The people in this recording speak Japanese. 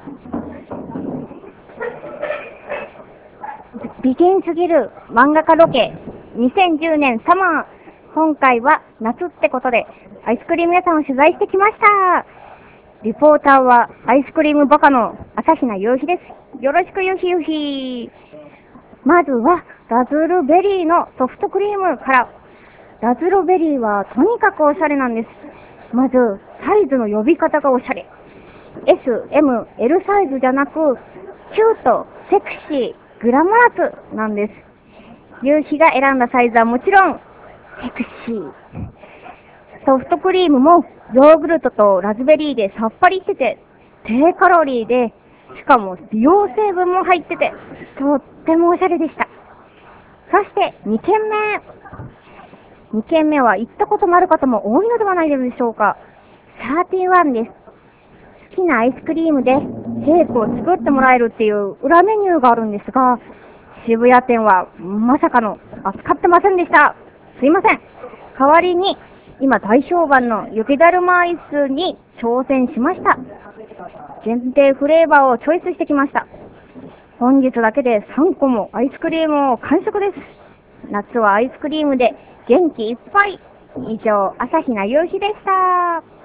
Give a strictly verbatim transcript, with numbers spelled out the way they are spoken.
美人すぎる漫画家ロケにせんじゅうねんサマー。今回は夏ってことでアイスクリーム屋さんを取材してきました。リポーターはアイスクリームバカの朝比奈夕日です。よろしく夕日夕日。まずはラズルベリーのソフトクリームから。ラズルベリーはとにかくおしゃれなんです。まずサイズの呼び方がおしゃれ。エス、エム、エル サイズじゃなくキュート、セクシー、グラマラスなんです。夕日が選んだサイズはもちろんセクシー。ソフトクリームもヨーグルトとラズベリーでさっぱりしてて低カロリーで、しかも美容成分も入っててとってもおしゃれでした。そしてにけんめにけんめは行ったことのある方も多いのではないでしょうか。サーティワンです。好きなアイスクリームでシェイクを作ってもらえるっていう裏メニューがあるんですが、渋谷店はまさかの扱ってませんでした。すいません。代わりに今大評判の雪だるまアイスに挑戦しました。限定フレーバーをチョイスしてきました。本日だけでさんこもアイスクリームを完食です。夏はアイスクリームで元気いっぱい。以上、朝日奈夕日でした。